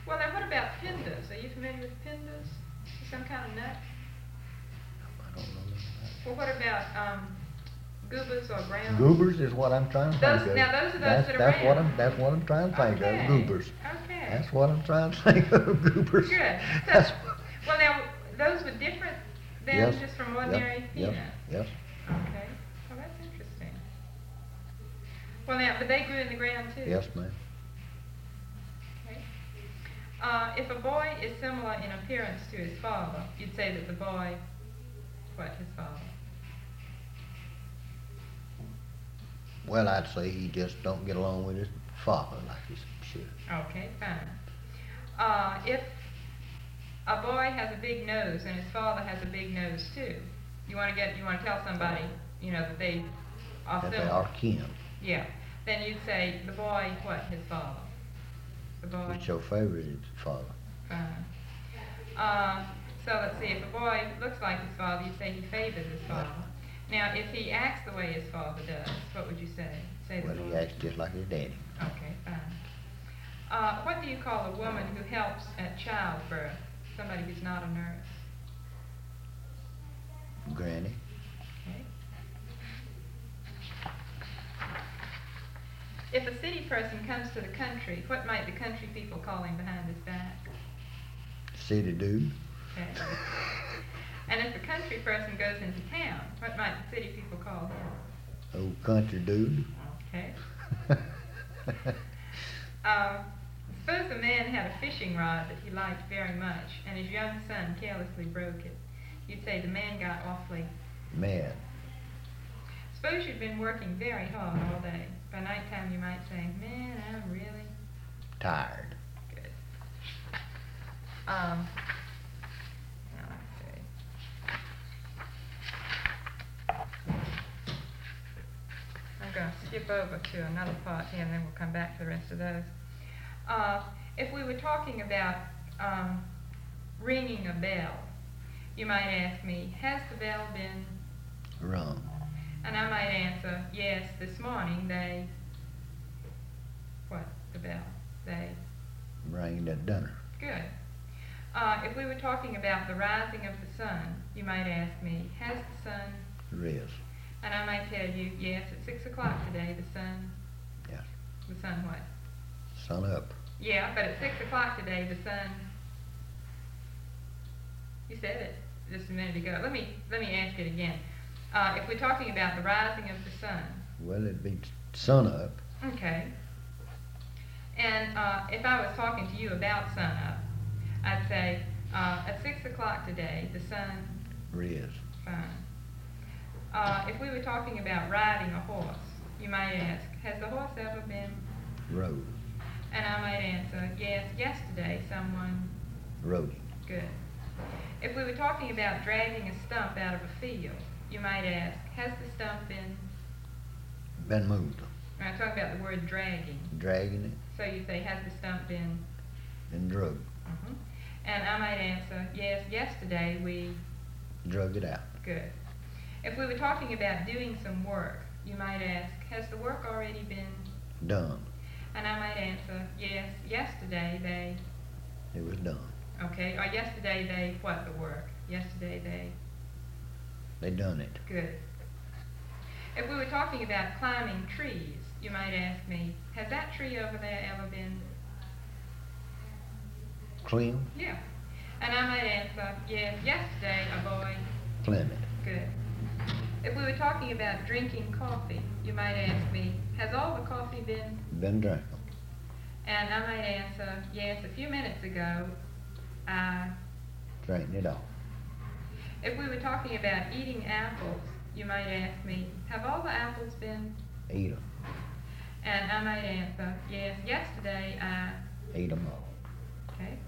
Well, now what about pindas? Are you familiar with pindas? Some kind of nut? I don't know that. Well, what about goobers or ground? Goobers is what I'm trying to Those, think of. now those are those that are round. That's what I'm trying to think Okay, of. Goobers. okay. That's what I'm trying to think of. Goobers. Good. That's So, well, now those were different than Yes. just from ordinary Yep. peanuts. Yes. Okay. Well, that's interesting. Well, now, but they grew in the ground too. Yes, ma'am. Okay. If a boy is similar in appearance to his father, you'd say that the boy, what, his father? Well, I'd say he just don't get along with his father like he should. Okay, fine. If a boy has a big nose and his father has a big nose too, you want to tell somebody, that they are That similar. they are kin. Yeah. Then you'd say the boy, what, his father? The boy. Which your favorite is father. Fine. So let's see. If a boy looks like his father, you say he favors his father. Now, if he acts the way his father does, what would you say? Say the Well, boy. he acts just like his daddy. Okay, fine. What do you call a woman who helps at childbirth? Somebody who's not a nurse. Granny. Okay. If a city person comes to the country, what might the country people call him behind his back? City dude. Okay. And if a country person goes into town, what might the city people call him? Old country dude. Okay. Suppose a man had a fishing rod that he liked very much, and his young son carelessly broke it. You'd say the man got awfully Mad. Suppose you'd been working very hard all day. By nighttime you might say, man, I'm really Tired. good. Now let's see. I'm going to skip over to another part here and then we'll come back to the rest of those. If we were talking about ringing a bell, you might ask me, has the bell been Wrong. And I might answer, yes, this morning they, what, the bell? They, Rang that dinner. good. If we were talking about the rising of the sun, you might ask me, has the sun, Riz. and I might tell you, yes, at 6 o'clock today, the sun, Yes. the sun what? Sun up. Yeah, but at 6 o'clock today, the sun, you said it just a minute ago. Let me ask it again. If we're talking about the rising of the sun, Well, it'd be sun up. okay. And if I was talking to you about sunup, I'd say, at 6 o'clock today, the sun, Riz. fine. If we were talking about riding a horse, you might ask, has the horse ever been? Rode. And I might answer, yes, yesterday someone, Rode him. good. If we were talking about dragging a stump out of a field, you might ask, has the stump been? Been moved. I'm talking about the word dragging. Dragging it So you say, has the stump been? and drug. Mhm. And I might answer, yes, yesterday we, Drug it out. good. If we were talking about doing some work, you might ask, has the work already been? Done. And I might answer, yes, yesterday they, It was done. okay, or yesterday they, what, the work? Yesterday They done it. good. If we were talking about climbing trees, you might ask me, has that tree over there ever been? Clean. Yeah. And I might answer, yes, yesterday a boy, Climb it. good. If we were talking about drinking coffee, you might ask me, has all the coffee been? Been drank. And I might answer, yes, a few minutes ago, I... Drank it off. If we were talking about eating apples, you might ask me, have all the apples been? Eat 'em. And I might answer, yes, yesterday I... Ate 'em all. Okay.